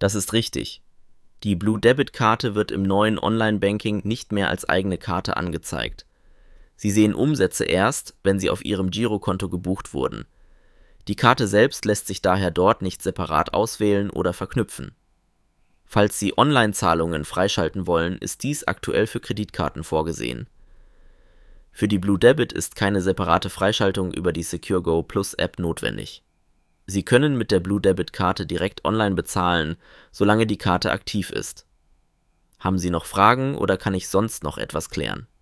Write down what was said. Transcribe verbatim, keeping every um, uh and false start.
Das ist richtig. Die Blue Debit Karte wird im neuen Online-Banking nicht mehr als eigene Karte angezeigt. Sie sehen Umsätze erst, wenn sie auf Ihrem Girokonto gebucht wurden. Die Karte selbst lässt sich daher dort nicht separat auswählen oder verknüpfen. Falls Sie Online-Zahlungen freischalten wollen, ist dies aktuell für Kreditkarten vorgesehen. Für die Blue Debit ist keine separate Freischaltung über die SecureGo Plus App notwendig. Sie können mit der Blue Debit Karte direkt online bezahlen, solange die Karte aktiv ist. Haben Sie noch Fragen oder kann ich sonst noch etwas klären?